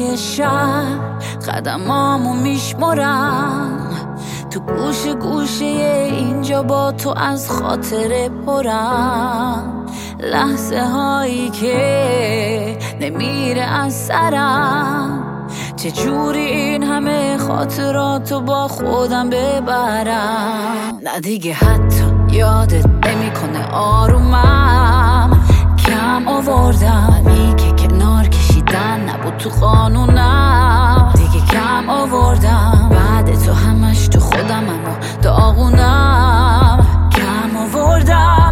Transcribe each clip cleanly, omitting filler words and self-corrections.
کوچه شهر قدمامو میشمرم، تو گوشه گوشه اینجا با تو از خاطر پرم، لحظه هایی که نمیره از سرم، چجوری این همه خاطراتو با خودم ببرم. نه دیگه حتی یادت نمیکنه آرومم، کم آوردم که کنار کشیدن نبود تو قانونم، دیگه کم آوردم بعد تو همش تو خودم اما داغونم، کم آوردم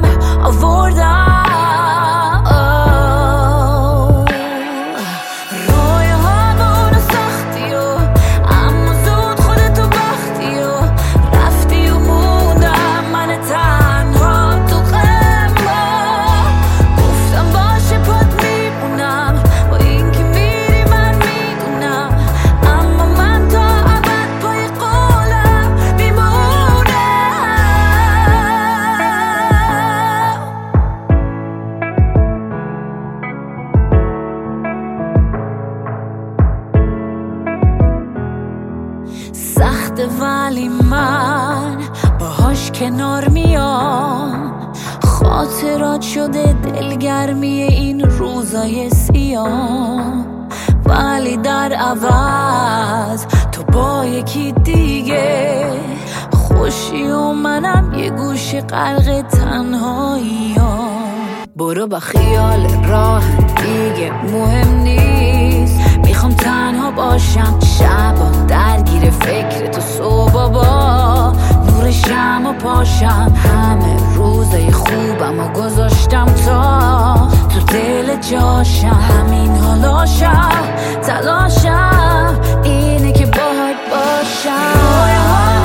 سخته ولی من باهاش کنار میام، خاطرات شده دلگرمی این روزای سیاه، ولی در عوض تو با یکی دیگه خوشی و منم یه گوشه غرق تنهایی‌ام. برو با خیال راه دیگه مهم نیست، میخوام تنها باشم شبا درگیر فکر تو، صبح با نور شمع پاشم، همه روزای خوبم و گذاشتم تا تو دل جاشم، همین حالاشم تلاشم اینه که باهات باشم.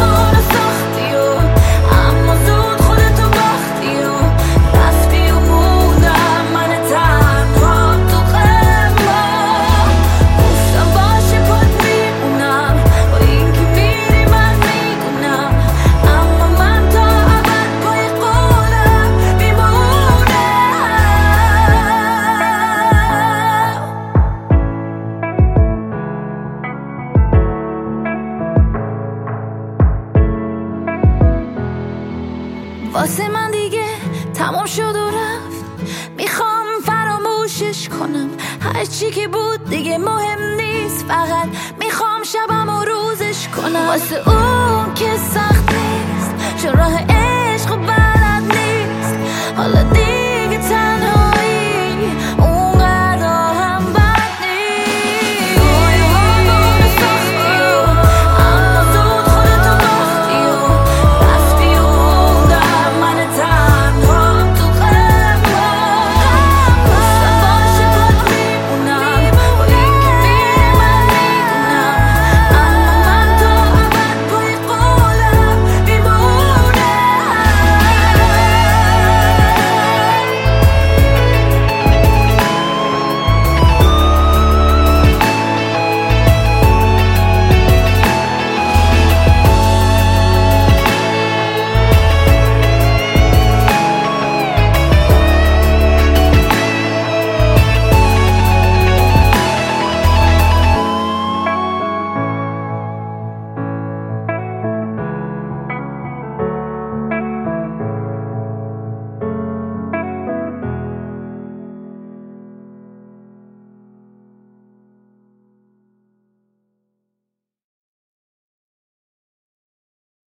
واسه من دیگه تمام شد و رفت، میخوام فراموشش کنم، هرچی که بود دیگه مهم نیست، فقط میخوام شبم و روزش کنم. واسه اون که سخت نیست چون راه